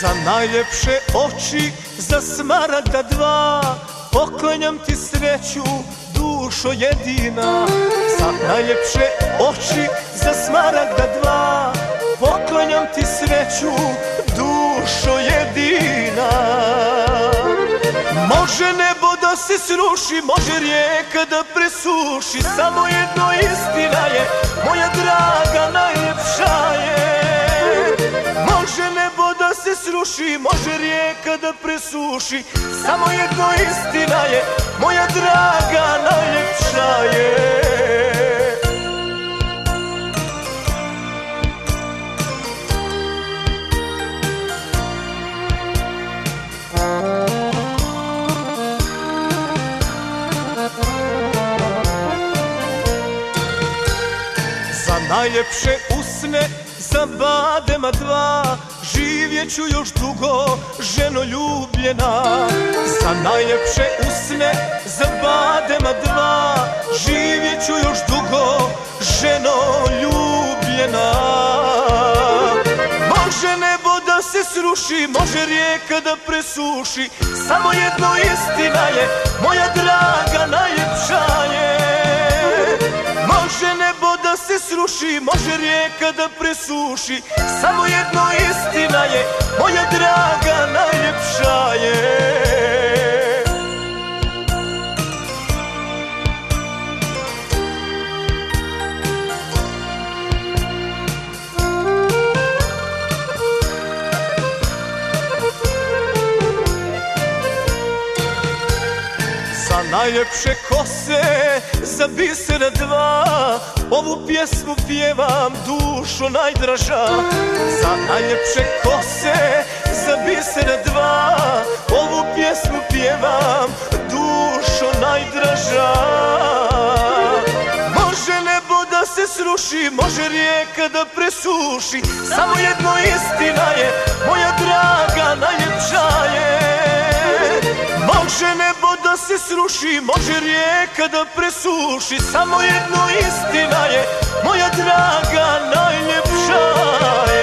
Za najljepše oči, za smaragda dva, poklanjam ti sreću, dušo jedina. Za najljepše oči, za smaragda dva, poklanjam ti sreću, dušo jedina. Može nebo da se sruši, može rijeka da presuši, samo jedno istina je, moja draga, najljepša je. Može nebo da se sruši, može rijeka da presuši, samo jedno istina je, moja draga, najljepša je. Za najljepše usne, za badema dva, živjet ću još dugo, ženo ljubljena. Za najljepše usne, za badema dva, živjet ću još dugo, ženo ljubljena. Može nebo da se sruši, može rijeka da presuši, samo jedno istina je, moja draga, najljepša je. Može nebo da se sruši, može rijeka da presuši, samo jedno istina je, moja draga, najljepša je. Za najljepše kose, za bisera dva, ovu pjesmu pjevam, dušo najdraža. Za najljepše kose, za bisera dva, ovu pjesmu pjevam, dušo najdraža. Može nebo da se sruši, može rijeka da presuši, samo jedno istina je, moja draga, najljepša je. Može nebo da se sruši, može rijeka da presuši, samo jedno istina je, moja draga, najljepša je.